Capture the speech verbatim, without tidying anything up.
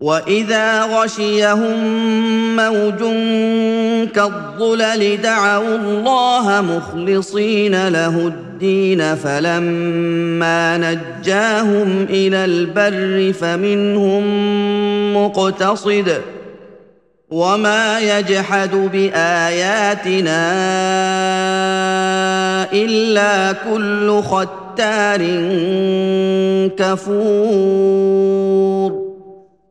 وإذا غشيهم موج كالظلل دعوا الله مخلصين له الدين فلما نجاهم إلى البر فمنهم مقتصد وما يجحد بآياتنا إلا كل ختار كفور.